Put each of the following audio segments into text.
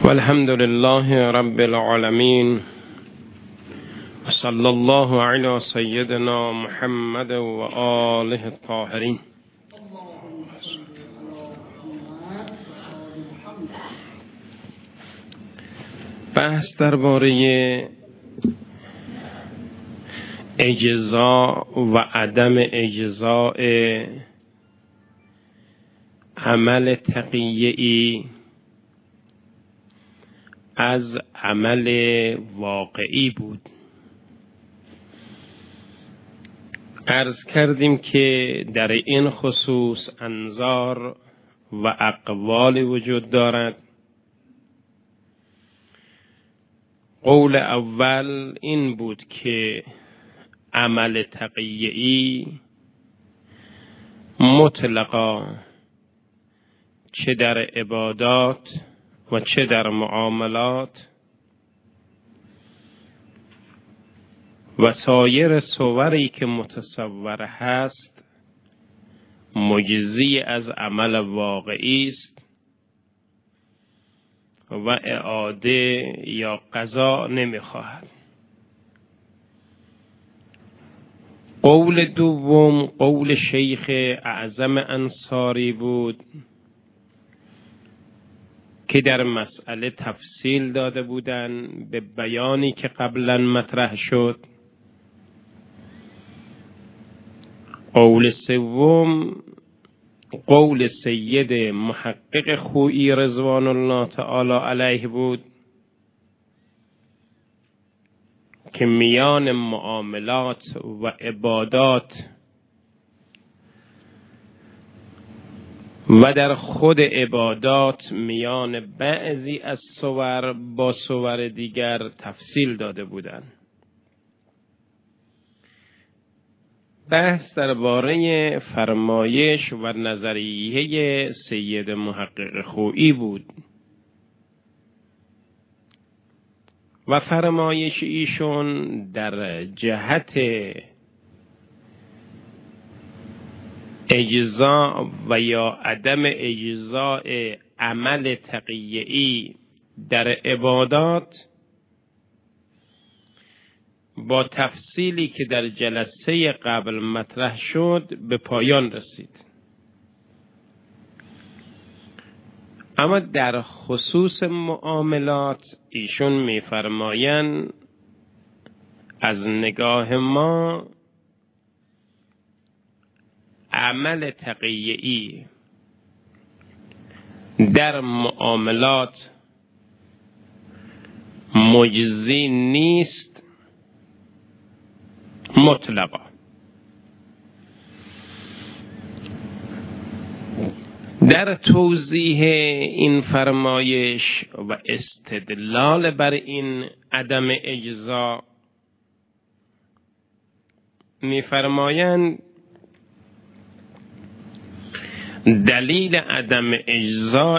والحمد لله رب العالمين صلى الله على سيدنا محمد و آله الطاهرین. بحث درباره اجزا و عدم اجزاء عمل تقیه‌ای از عمل واقعی بود. عرض کردیم که در این خصوص انظار و اقوال وجود دارد. قول اول این بود که عمل تقیه‌ای مطلقا چه در عبادات و چه در معاملات و سایر صوری که متصور هست مجزی از عمل واقعی است و اعاده یا قضا نمیخواهد. قول دوم قول شیخ اعظم انصاری بود که در مسئله تفصیل داده بودند به بیانی که قبلا مطرح شد. قول سوم قول سید محقق خویی رضوان الله تعالی علیه بود که میان معاملات و عبادات و در خود عبادات میان بعضی از صور با صور دیگر تفصیل داده بودند. بحث درباره فرمایش و نظریه سید محقق خویی بود و فرمایش ایشون در جهت اجزاء و یا عدم اجزاء عمل تقیه‌ای در عبادات با تفصیلی که در جلسه قبل مطرح شد به پایان رسید. اما در خصوص معاملات ایشون می‌فرمایند از نگاه ما عمل تقیه‌ای در معاملات مجزی نیست مطلقا. در توضیح این فرمایش و استدلال بر این عدم اجزا می‌فرمایند دلیل عدم اجزاء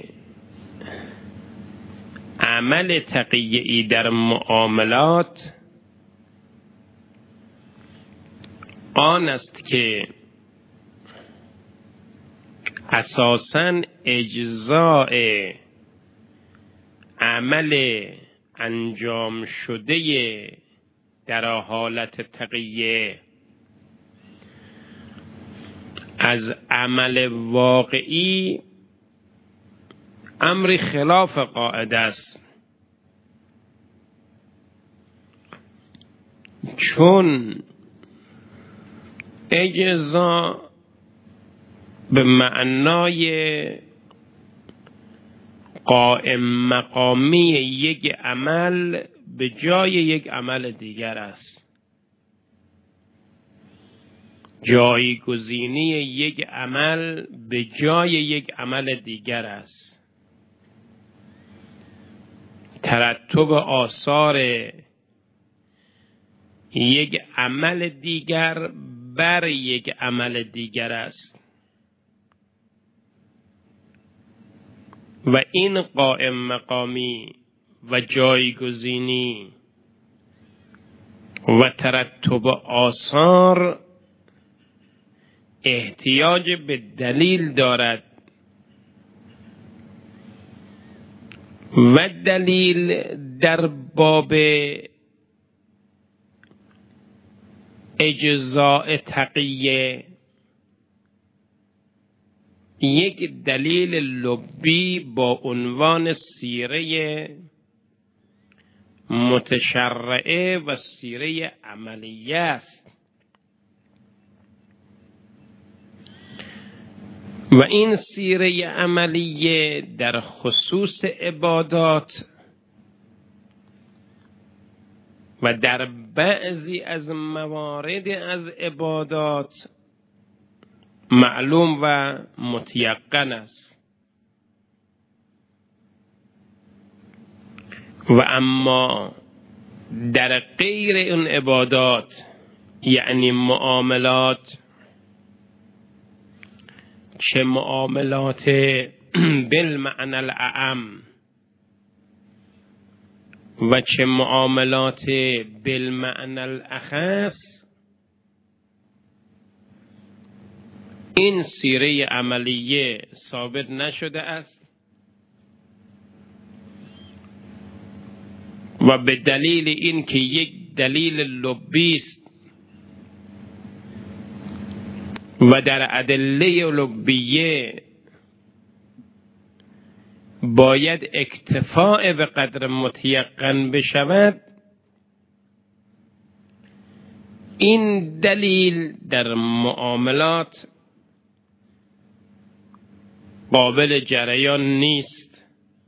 عمل تقیه‌ای در معاملات آن است که اساساً اجزاء عمل انجام شده در حالت تقیه از عمل واقعی امر خلاف قاعده است، چون اجزا به معنای قائم مقامی یک عمل به جای یک عمل دیگر است. جایگزینی یک عمل به جای یک عمل دیگر است. ترتب آثار یک عمل دیگر بر یک عمل دیگر است و این قائم مقامی و جایگزینی و ترتب آثار احتیاج به دلیل دارد و دلیل در باب اجزاء تقیه یک دلیل لبی با عنوان سیره متشرعه و سیره عملیه است و این سیره عملیه در خصوص عبادات و در بعضی از موارد از عبادات معلوم و متیقن است و اما در غیر اون عبادات یعنی معاملات، چه معاملات بالمعنى الاعم و چه معاملات بالمعنى الاخص، این سیره عملیه ثابت نشده است و به دلیل این که یک دلیل لبی است و در ادله لبیه باید اکتفاء به قدر متیقن بشود، این دلیل در معاملات قابل جریان نیست.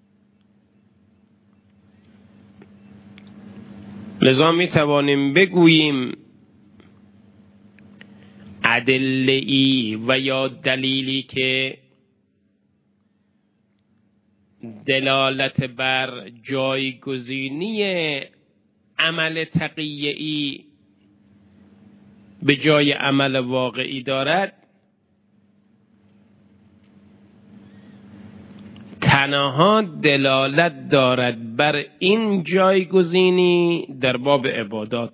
لذا می توانیم بگوییم ادله‌ای و یا دلیلی که دلالت بر جایگزینی عمل تقیه‌ای به جای عمل واقعی دارد، تنها دلالت دارد بر این جایگزینی در باب عبادات،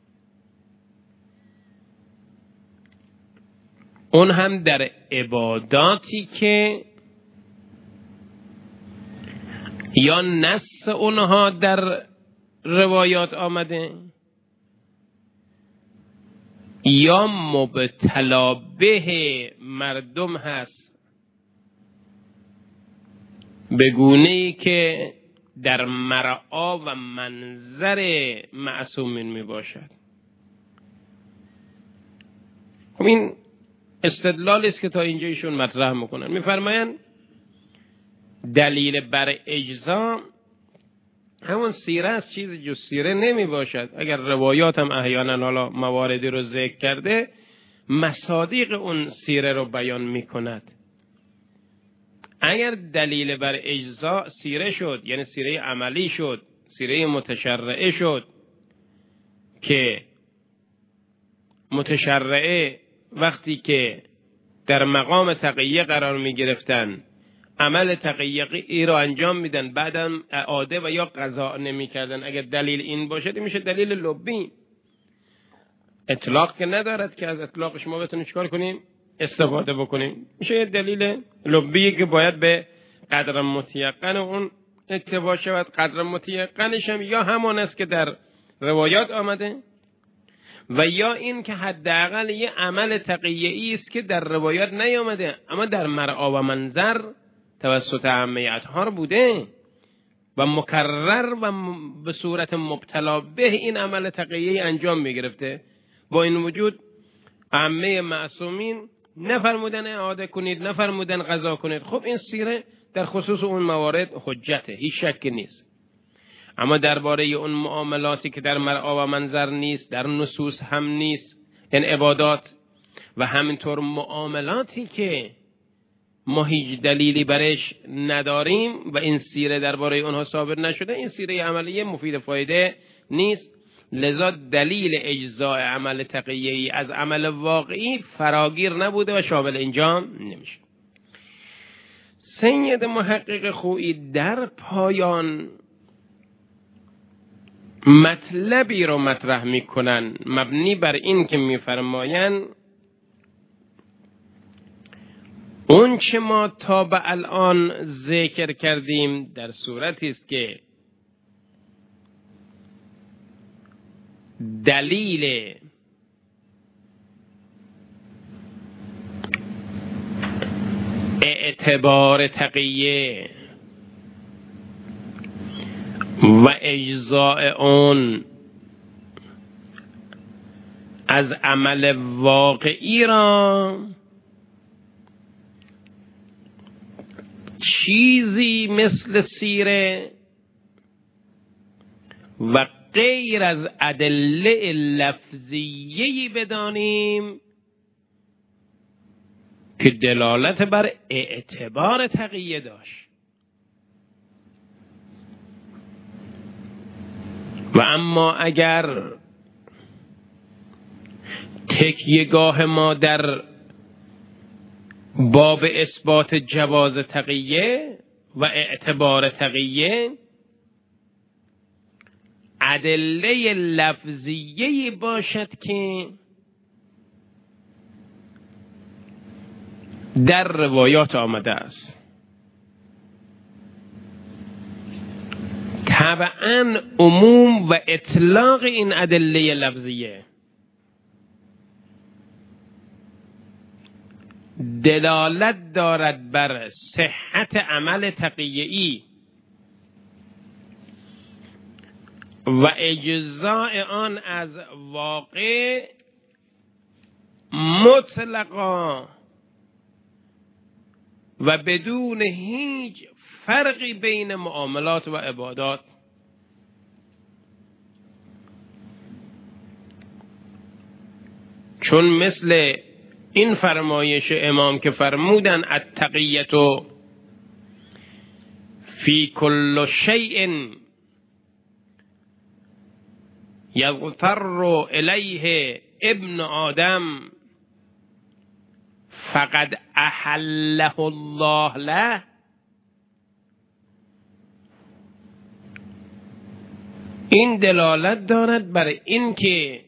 اون هم در عباداتی که یا نص اونها در روایات آمده یا مبتلا به مردم هست به گونه‌ای که در مرعا و منظر معصومین می باشد. خب این استدلالی است که تا اینجا ایشون مطرح میکنن. میفرمایند دلیل بر اجزا همون سیره است، چیز جز سیره نمی باشد. اگر روایات هم احیانا حالا مواردی رو ذکر کرده، مصادیق اون سیره رو بیان میکند. اگر دلیل بر اجزا سیره شد، یعنی سیره عملی شد، سیره متشرعه شد، که متشرعه وقتی که در مقام تقیه قرار می گرفتن عمل تقیه ای را انجام میدن، بعدم اعاده و یا قضا نمی کردن، اگر دلیل این باشد میشه دلیل لبی. اطلاق که ندارد که از اطلاقش ما بتونیم چیکار کنیم؟ استفاده بکنیم. میشه یه دلیل لبی که باید به قدر متیقن اون اکتفا شود. قدر متیقنش هم یا همان است که در روایات آمده و یا این که حداقل یه عمل تقیه‌ای است که در روایات نیامده اما در مرعا و منظر توسط عامه اطهار بوده و مکرر و به صورت مبتلا به این عمل تقیه‌ای انجام میگرفته. با این وجود عامه معصومین نفرمودن اعاده کنید، نفرمودن قضا کنید. خب این سیره در خصوص اون موارد حجته، هیچ شکی نیست. اما درباره اون معاملاتی که در مرعا و منظر نیست، در نصوص هم نیست، یعنی عبادات و همینطور معاملاتی که ما هیچ دلیلی برش نداریم و این سیره درباره اونها ثابت نشده، این سیره عملیه مفید فایده نیست. لذا دلیل اجزاء عمل تقیه‌ای از عمل واقعی فراگیر نبوده و شامل انجام نمیشه. سید محقق خویی در پایان مطلبی رو مطرح میکنن مبنی بر این که میفرمایند اون چه ما تا به الان ذکر کردیم در صورتی است که دلیل اعتبار تقیه و اجزاء اون از عمل واقعی را چیزی مثل سیره و غیر از ادله لفظیه‌ای بدانیم که دلالت بر اعتبار تقیه داشت. و اما اگر تکیه‌گاه ما در باب اثبات جواز تقیه و اعتبار تقیه ادله لفظیه‌ای باشد که در روایات آمده است، طبعاً عموم و اطلاق این ادله لفظیه دلالت دارد بر صحت عمل تقیه‌ای و اجزاء آن از واقع مطلقا و بدون هیچ فرقی بین معاملات و عبادات. چون مثل این فرمایش امام که فرمودن التقیة فی کل شیء یغتر الیه ابن آدم فقد احله الله له، این دلالت دارد بر این که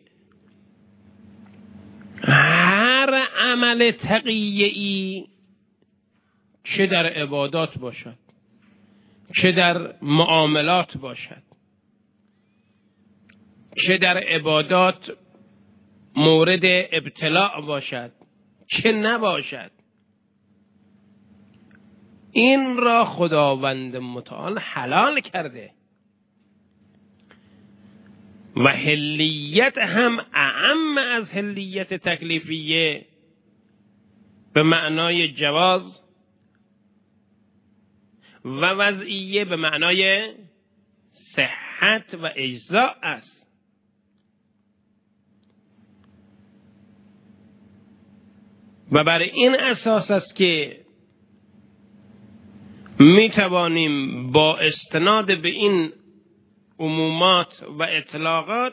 هر عمل تقیه‌ای چه در عبادات باشد چه در معاملات باشد، چه در عبادات مورد ابتلاع باشد چه نباشد، این را خداوند متعال حلال کرده و حلیت هم اعم از حلیت تکلیفیه به معنای جواز و وضعیه به معنای صحت و اجزاء است. و بر این اساس است که می توانیم با استناد به این عمومات و اطلاقات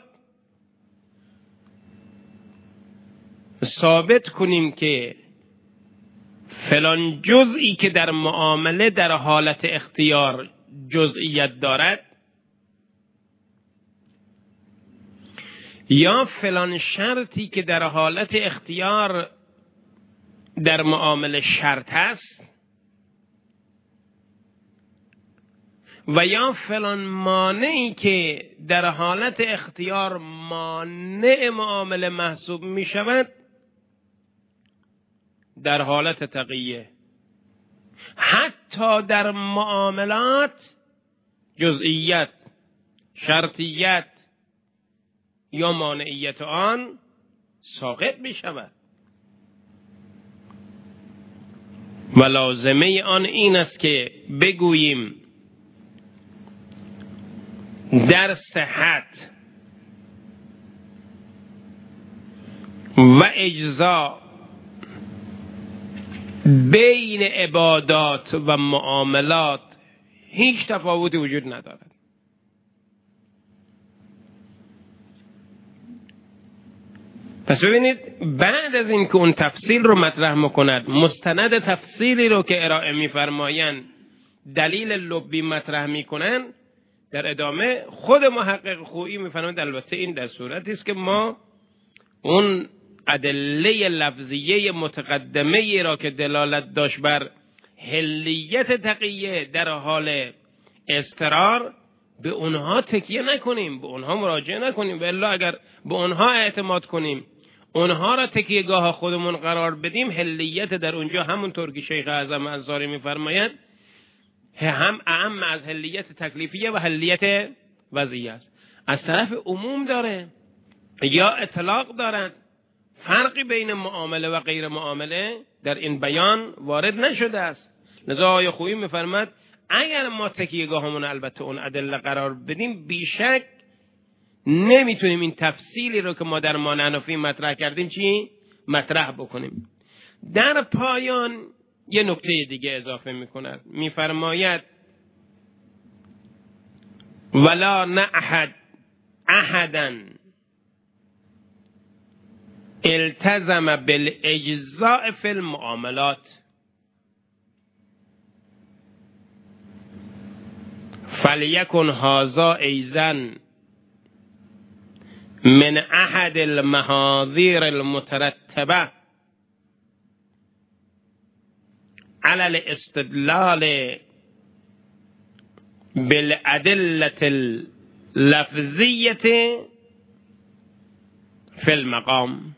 ثابت کنیم که فلان جزئی که در معامله در حالت اختیار جزئیت دارد یا فلان شرطی که در حالت اختیار در معامله شرط است و یا فلان مانعی که در حالت اختیار مانع معامله محسوب می شود در حالت تقیه، حتی در معاملات جزئیت، شرطیت یا مانعیت آن ساقط می شود. و لازمه آن این است که بگوییم در صحت و اجزا بین عبادات و معاملات هیچ تفاوتی وجود ندارد. پس ببینید بعد از این که اون تفصیل رو مطرح میکند، مستند تفصیلی رو که ارائه میفرمایند دلیل لبی مطرح میکنن، در ادامه خود محقق خویی میفرماید البته این در صورتی است که ما اون ادله لفظیه متقدمه را که دلالت داشت بر حلیت تقیه در حال اضطرار به اونها تکیه نکنیم، به اونها مراجعه نکنیم. والا اگر به اونها اعتماد کنیم، اونها را تکیهگاه خودمون قرار بدیم، حلیت در اونجا همونطور که شیخ اعظم انصاری میفرماید هم اعم از حلیت تکلیفیه و حلیت وضعیه است. از طرف عموم داره یا اطلاق دارد، فرقی بین معامله و غیر معامله در این بیان وارد نشده است. لذا آیه خویی میفرماد اگر ما تکیهگاهمون البته اون ادله قرار بدیم، بیشک نمیتونیم این تفصیلی رو که ما در ما حنفی مطرح کردیم مطرح بکنیم. در پایان یه نکته دیگه اضافه میکند، میفرماید ولا نعهد احدا التزم بالاجزاء فی المعاملات فلیکن هذا ایضا من احد المحاذیر المترتبه على الاستدلال بالادله اللفظیه فی المقام.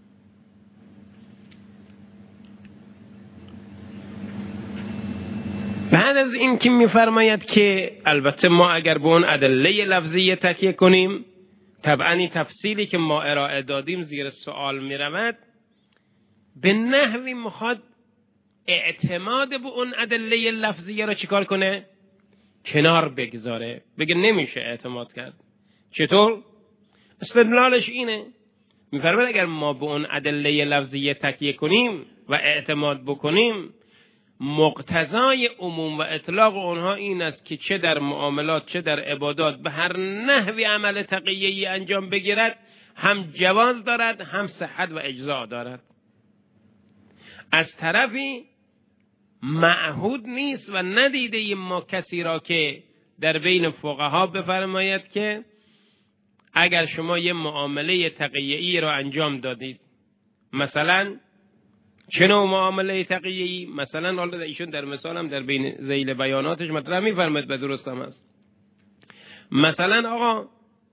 بعد از این که میفرماید که البته ما اگر به اون ادله لفظیه تکیه کنیم، طبعا این تفصیلی که ما ارائه دادیم زیر سوال میرود، به نحوی میخواد اعتماد به اون ادله لفظیه را چیکار کنه؟ کنار بگذاره، بگه نمیشه اعتماد کرد. چطور؟ استدلالش اینه، میفرماید اگر ما به اون ادله لفظیه تکیه کنیم و اعتماد بکنیم، مقتضای عموم و اطلاق اونها این است که چه در معاملات چه در عبادات به هر نحوی عمل تقیه‌ای انجام بگیرد هم جواز دارد هم صحت و اجزا دارد. از طرفی معهود نیست و ندیده ما کسی را که در بین فقها بفرماید که اگر شما یه معامله تقیه‌ای را انجام دادید، مثلا چه نوع معامله تقیه‌ای، مثلا حالا ایشون در مثال هم در بین ذیل بیاناتش مطرح می‌فرماید و درست هم است، مثلا آقا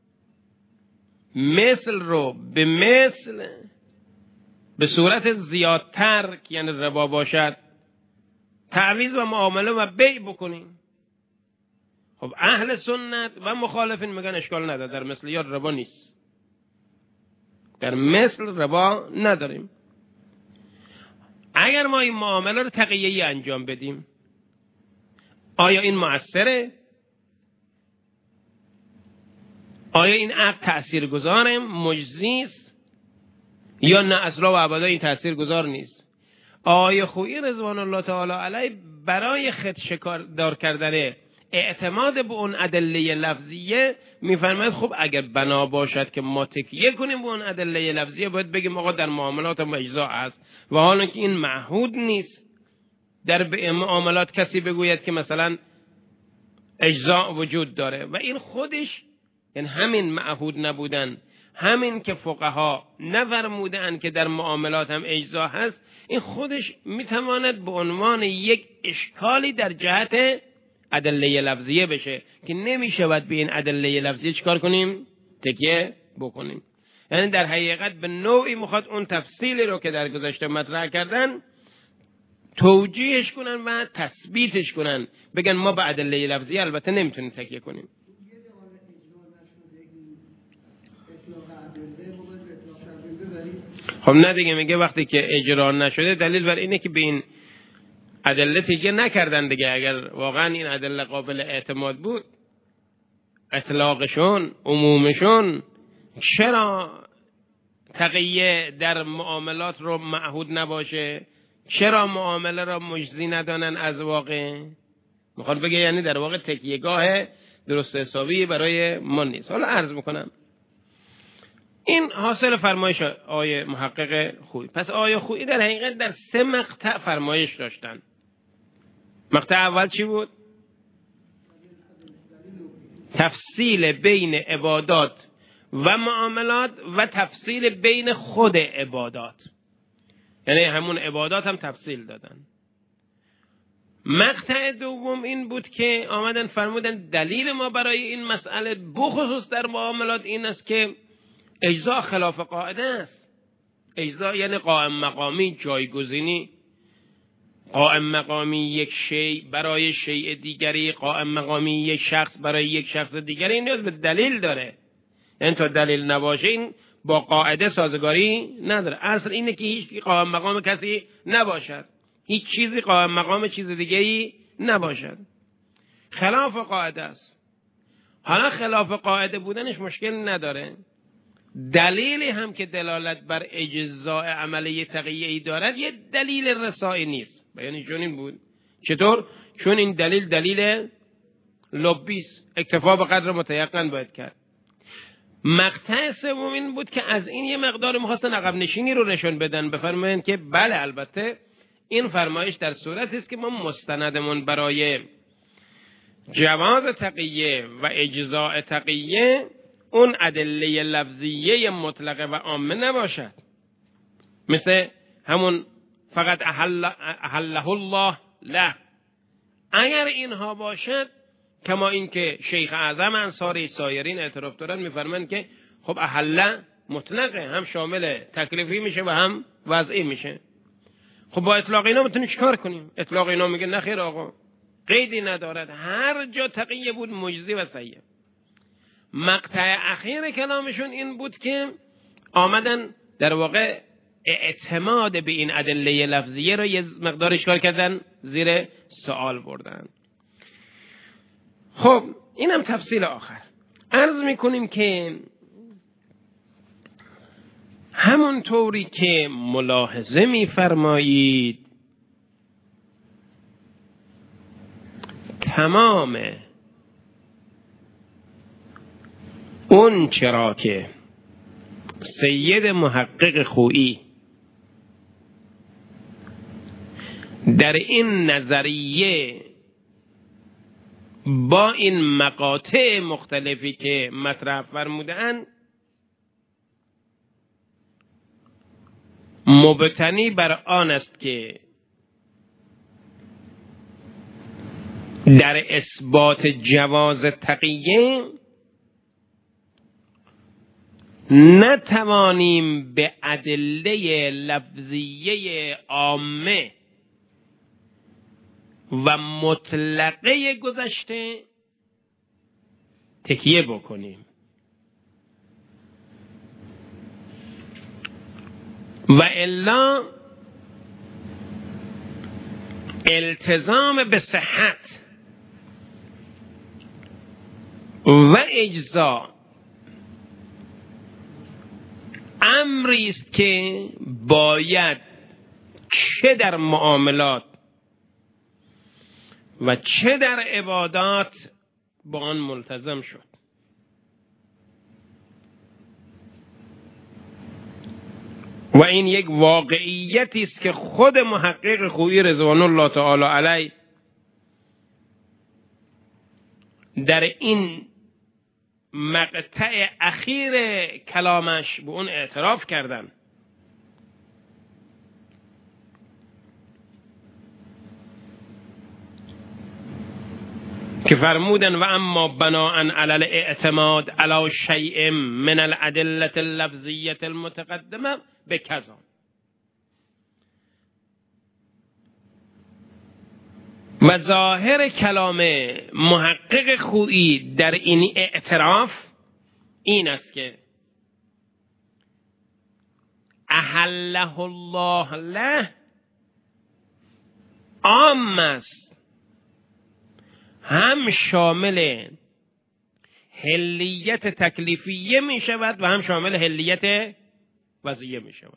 مثل رو به مثل به صورت زیادتر که یعنی ربا باشد تعویض و معامله و بیع بکنیم. خب اهل سنت و مخالفین میگن اشکال نداره، در مثل یا ربا نیست، در مثل ربا نداریم. اگر ما این معامله رو تقیه‌ای انجام بدیم، آیا این مؤثره؟ آیا این عقد تأثیرگذاره، مجزی است یا نه اصلا و ابدا این تأثیرگذار نیست؟ آیه خویی رضوان الله تعالی علیه برای خودشکار کردن اعتماد به اون ادله لفظیه میفرماید خب اگر بنا باشد که ما تکیه کنیم به اون ادله لفظیه، باید بگیم آقا در معاملات ما اجزا است، و حالا که این معهود نیست در معاملات کسی بگوید که مثلا اجزا وجود داره، و این خودش یعنی همین معهود نبودن، همین که فقها نفرمودند که در معاملات هم اجزا هست، این خودش میتواند به عنوان یک اشکالی در جهت ادله لفظیه بشه که نمیشود به این ادله لفظیه چیکار کنیم؟ تکیه بکنیم. یعنی در حقیقت به نوعی میخواد اون تفصیلی رو که در گذشته مطرح کردن توجیهش کنن و تثبیتش کنن، بگن ما به ادله لفظیه البته نمیتونیم تکیه کنیم. خب نه دیگه، میگه وقتی که اجرا نشده دلیل بر اینه که به این ادله تکیه نکردن دیگه. اگر واقعا این ادله قابل اعتماد بود، اطلاقشون عمومشون، چرا تقیه در معاملات رو معهود نباشه؟ چرا معامله را مجزی ندانن از واقع؟ میخواد بگه یعنی در واقع تکیهگاه درست حسابی برای ما نیست. حالا عرض میکنم این حاصل فرمایش آیه محقق خویی. پس آیه خویی در حقیقت در 3 مقطع فرمایش داشتن. مقطع اول چی بود؟ تفصیل بین عبادات و معاملات و تفصیل بین خود عبادات، یعنی همون عبادات هم تفصیل دادن. مقطع دوم این بود که آمدن فرمودن دلیل ما برای این مسئله بخصوص در معاملات این است که اجزا خلاف قاعده است. اجزا یعنی قائم مقامی، جایگزینی. قائم مقامی یک شیء برای شیء دیگری، قائم مقامی یک شخص برای یک شخص دیگری نیاز به دلیل داره. یعنی تا دلیل نباشه این با قاعده سازگاری نداره. اصل اینه که هیچ قائم مقام کسی نباشد، هیچ چیزی قائم مقام چیز دیگری نباشد، خلاف قاعده است. حالا خلاف قاعده بودنش مشکل نداره، دلیلی هم که دلالت بر اجزاء عملی تقیه‌ای دارد یه دلیل رسایی نیست. یعنی چون این بود. چطور؟ چون این دلیل لبی است، اکتفا به قدر متیقن باید کرد. مقطع سوم این بود که از این یه مقدار می‌خواستن عقب نشینی رو نشون بدن، بفرمایند که بله البته این فرمایش در صورتی است که ما مستندمون برای جواز تقیه و اجزاء تقیه اون ادله لفظیه مطلقه و عامه نباشد، مثل همون فقط احله الله له. اگر اینها باشد، کما اینکه شیخ اعظم انصاری سایرین اعتراف دارن میفرمایند که خب احله مطلقه، هم شامل تکلیفی میشه و هم وضعی میشه. خب با اطلاق اینا میتونیم چیکار کنیم؟ اطلاق اینا میگه نخیر آقا، قیدی ندارد، هر جا تقیه بود مجزی و صحیح. مقطع اخیر کلامشون این بود که آمدن در واقع اعتماد به این ادله لفظیه رو یه مقدار اشکال کردن، زیر سوال بردن. خب اینم تفصیل آخر. عرض میکنیم که همون طوری که ملاحظه میفرمایید تمام اون چرا که سید محقق خویی در این نظریه با این مقاطع مختلفی که مطرح فرمودن مبتنی بر آن است که در اثبات جواز تقیه نتوانیم به ادله لفظیه عامه و مطلقه گذشته تکیه بکنیم و الا التزام به صحت و اجزا امری است که باید چه در معاملات و چه در عبادات با آن ملتزم شد. و این یک واقعیتی است که خود محقق خویی رضوان الله تعالی علیه در این مقطع اخیر کلامش به اون اعتراف کردن. که فرمودن و اما بناء علی الاعتماد علی شیء من الادله اللفظیه المتقدمه بکذا. و ظاهر کلام محقق خویی در این اعتراف این است که احله الله له عام است، هم شامل حلیت تکلیفیه می شود و هم شامل حلیت وضعیه می شود.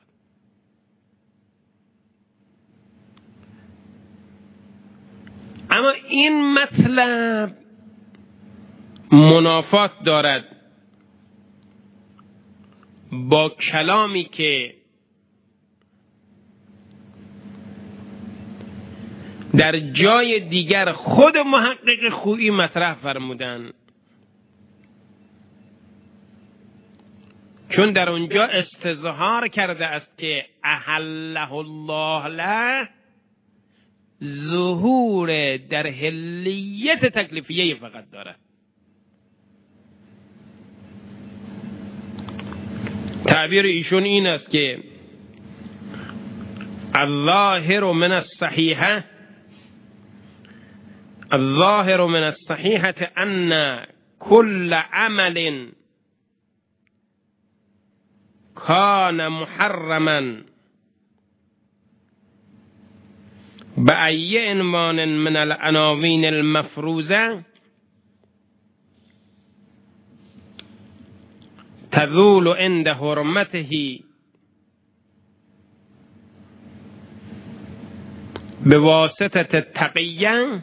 اما این مطلب منافات دارد با کلامی که در جای دیگر خود محقق خویی مطرح فرمودن چون در اونجا استظهار کرده است که احله الله له، ظهور در حلیت تکلیفیه فقط داره. تعبیر ایشون این است که الظاهر من الصحیحه، الظاهر من الصحیحه ان كل عمل كان محرما بأي عنوان من العناوين المفروزة تزول عند حرمته بواسطة التقية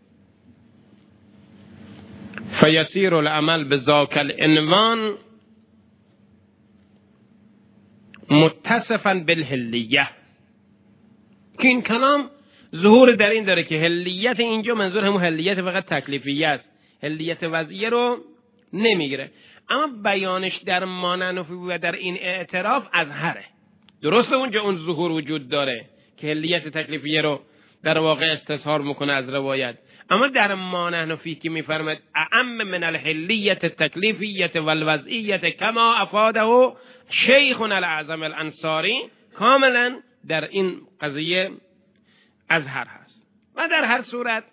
فيصير العمل بذاك العنوان متصفا بالحلیه. که این کلام ظهور در این داره که حلیت اینجا منظور همون حلیت فقط تکلیفیه است، حلیت وضعیه رو نمیگیره. اما بیانش در ماننفی و در این اعتراف اظهره. درسته اونجا اون ظهور وجود داره که حلیت تکلیفیه رو در واقع استظهار میکنه از روایت، اما در ماننفی که میفرماد اعم من الحلیت التکلیفیت والوضعیه کما افاده شیخنا الاعظم الانصاری، کاملا در این قضیه اظهر هست. و در هر صورت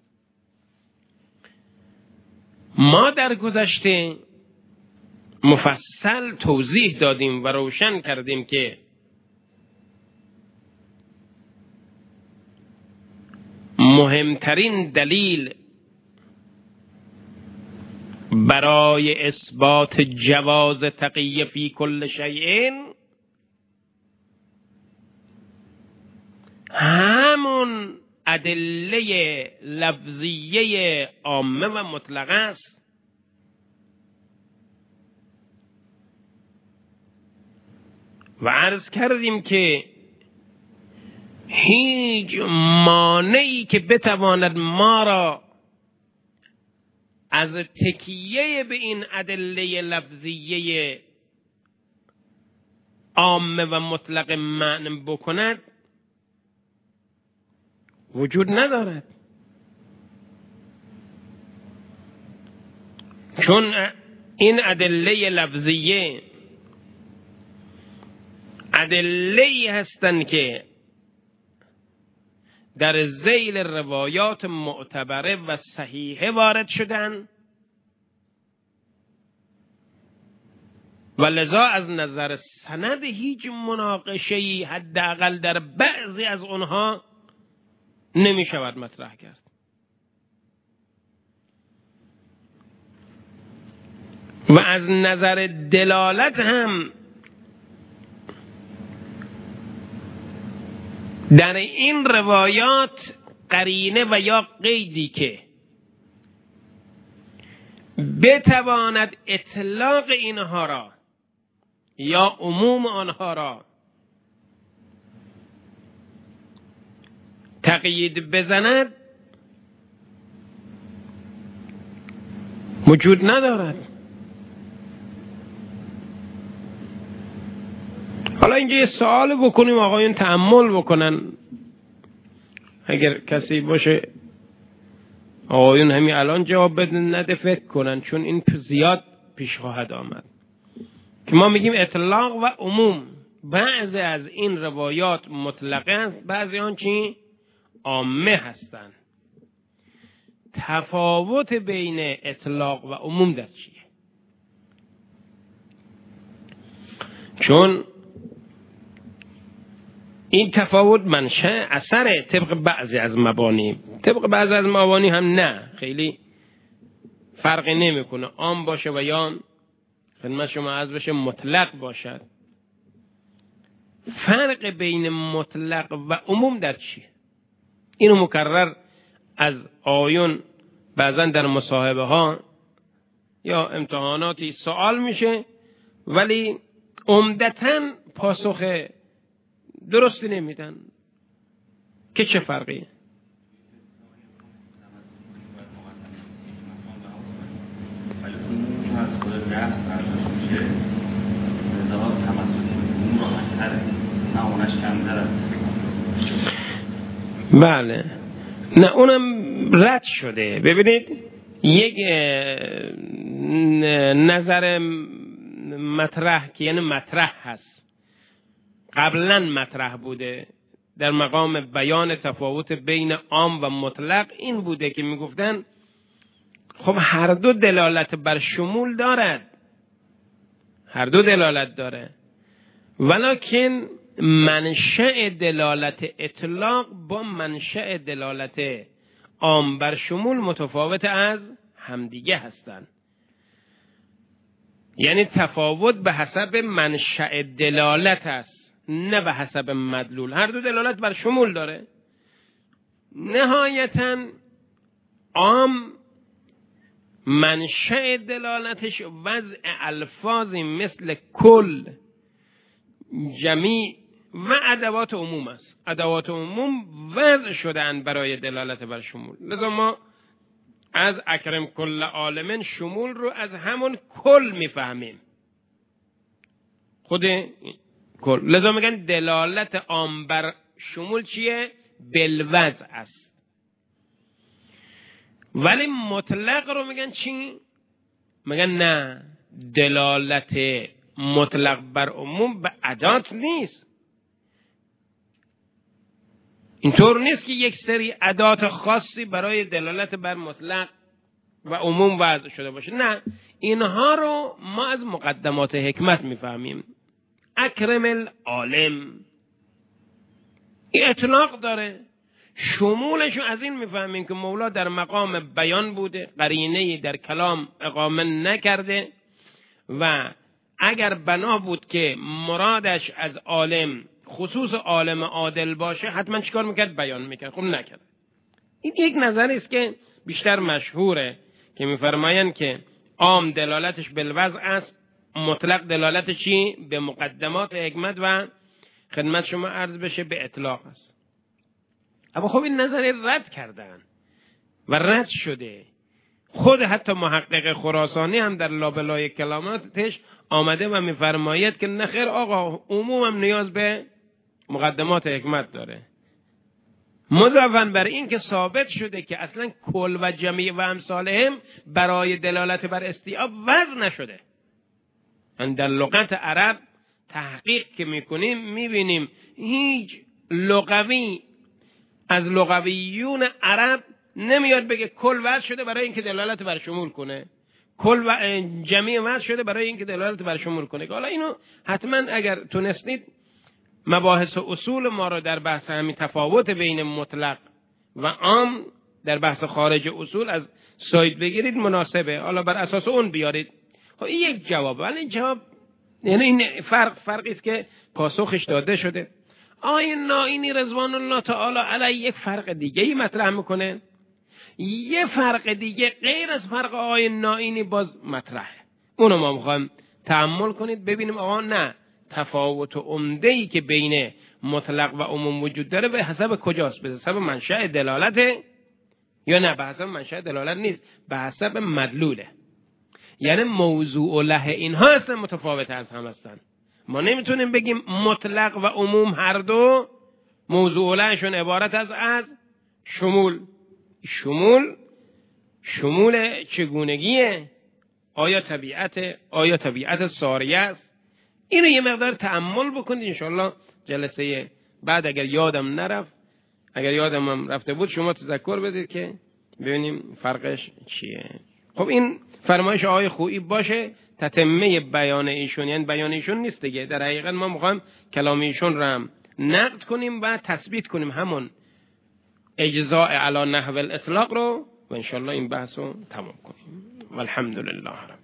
ما در گذشته مفصل توضیح دادیم و روشن کردیم که مهمترین دلیل برای اثبات جواز تقیه فی کل شیء همون ادله لفظیه عامه و مطلقه است و عرض کردیم که هیچ مانعی که بتواند ما را از تکیه به این ادله لفظیه عامه و مطلق منع بکند وجود ندارد، چون این ادله لفظیه ادله‌ای هستند که در ذیل روایات معتبره و صحیحه وارد شدن و لذا از نظر سند هیچ مناقشه‌ای حداقل در بعضی از اونها نمی شود مطرح کرد. و از نظر دلالت هم در این روایات قرینه و یا قیدی که بتواند اطلاق اینها را یا عموم آنها را تقیید بزند وجود ندارد. حالا اینجا یه سوال بکنیم، آقایون تأمل بکنن، اگر کسی باشه آقایون همین الان جواب بدن، نده فکر کنن، چون این زیاد پیش خواهد آمد که ما میگیم اطلاق و عموم. بعضی از این روایات مطلقه است، بعضی آن چی؟ عامه هستند. تفاوت بین اطلاق و عموم در چیه؟ چون این تفاوت منشأ اثر طبق بعضی از مبانی، طبق بعضی از مبانی هم نه، خیلی فرقی نمیکنه، عام باشه و یا خدمت شما عرض بشه مطلق باشد. فرق بین مطلق و عموم در چیه؟ اینو مکرر از آیون بعضا در مصاحبه ها یا امتحاناتی سوال میشه، ولی عمدتاً پاسخ درستی نمیدن که چه فرقی. بیشتره، نمونش کمتره. بله، نه اونم رد شده. ببینید یک نظر مطرح که یعنی مطرح هست، قبلا مطرح بوده در مقام بیان تفاوت بین عام و مطلق، این بوده که میگفتن خب هر دو دلالت بر شمول دارد، هر دو دلالت داره، ولکن منشأ دلالت اطلاق با منشأ دلالت عام بر شمول متفاوت از همدیگه هستند. یعنی تفاوت به حسب منشأ دلالت است، نه به حسب مدلول. هر دو دلالت بر شمول داره. نهایتاً عام منشأ دلالتش وضع الفاظی مثل کل، جمیع و ادوات عموم است. ادوات عموم وضع شدن برای دلالت بر شمول. لذا ما از اکرم کل عالمین شمول رو از همون کل میفهمیم، خود کل. لذا میگن دلالت عام بر شمول چیه؟ بالوضع است. ولی مطلق رو میگن چی؟ میگن نه، دلالت مطلق بر عموم به ادات نیست. اینطور نیست که یک سری ادات خاصی برای دلالت بر مطلق و عموم وضع شده باشه. نه، اینها رو ما از مقدمات حکمت میفهمیم. اکرم العالم این اطلاق داره، شمولش رو از این میفهمیم که مولا در مقام بیان بوده، قرینه‌ای در کلام اقامه نکرده و اگر بنا بود که مرادش از عالم خصوص عالم عادل باشه حتما چیکار میکرد؟ بیان میکرد. خب نکرد. این یک نظری است که بیشتر مشهوره که میفرمایند که عام دلالتش بالوضع است، مطلق دلالتش چی؟ به مقدمات حکمت و خدمت شما عرض بشه به اطلاق است. اما خب این نظری رد کردن و رد شده. خود حتی محقق خراسانی هم در لابلای کلاماتش آمده و میفرماید که نخیر آقا، عموم هم نیاز به مقدمات حکمت داره. مضافاً بر این که ثابت شده که اصلا کل و جمیع و امثالهم برای دلالت بر استیعاب وضع نشده. در لغت عرب تحقیق که میکنیم میبینیم هیچ لغوی از لغویون عرب نمیاد بگه کل وضع شده برای اینکه دلالت بر شمول کنه، کل و جمیع وضع شده برای اینکه دلالت بر شمول کنه. حالا اینو حتما اگر تونستید مباحث و اصول ما رو در بحث همین تفاوت بین مطلق و عام در بحث خارج اصول از سایت بگیرید مناسبه، حالا بر اساس اون بیارید. خب این یک جواب، ولی جواب یعنی این فرقی است که پاسخش داده شده. آقای نائینی رضوان الله تعالی علیه یک فرق دیگه ای مطرح میکنه، یه فرق دیگه غیر از فرق آقای نائینی باز مطرحه. اونو ما میخوایم تأمل کنید ببینیم آقا نه، تفاوت عمده‌ای که بین مطلق و عموم وجود داره به حسب کجاست؟ به حسب منشأ دلالته یا نه به حسب منشأ دلالت نیست، به حسب مدلوله. یعنی موضوع له اینها اصلا متفاوت از هم هستن. ما نمیتونیم بگیم مطلق و عموم هر دو موضوع لهشون عبارت از شمول چگونگیه؟ آیا طبیعت ساریه است؟ اینو یه مقدار تأمل بکنید انشاءالله جلسه بعد اگر یادم نرفت، اگر یادم هم رفته بود شما تذکر بدید که ببینیم فرقش چیه. خب این فرمایش آقای خویی باشه تتمه بیان ایشون، یعنی بیان ایشون نیست دیگه. در حقیقت ما میخوایم کلام ایشون رو هم نقد کنیم و تثبیت کنیم همون اجزاء علی نحو الاطلاق رو و انشاءالله این بحث رو تمام کنیم. والحمدلله رب